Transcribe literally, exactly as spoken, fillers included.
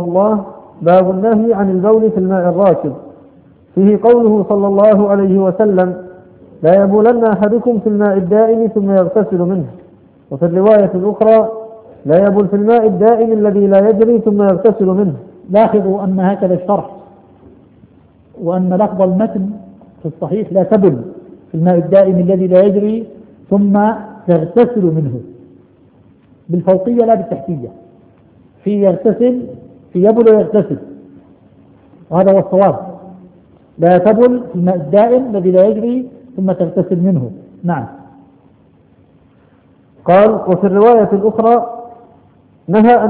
رحمه الله: باب النهي عن البول في الماء الراكد، فيه قوله صلى الله عليه وسلم: لا يبولن أحدكم في الماء الدائم ثم يغتسل منه. وفي الرواية الأخرى: لا يبول في الماء الدائم الذي لا يجري ثم يغتسل منه. لاحظوا أن هكذا الشرح، وأن لفظ المتن في الصحيح: لا تبل في الماء الدائم الذي لا يجري ثم تغتسل منه، بالفوقية لا بالتحتية. في يغتسل، في يبل ويغتسل، وهذا هو الصواب. لا تبل في الماء الدائم الذي لا يجري ثم تغتسل منه. نعم. قال: وفي الرواية الأخرى: نهى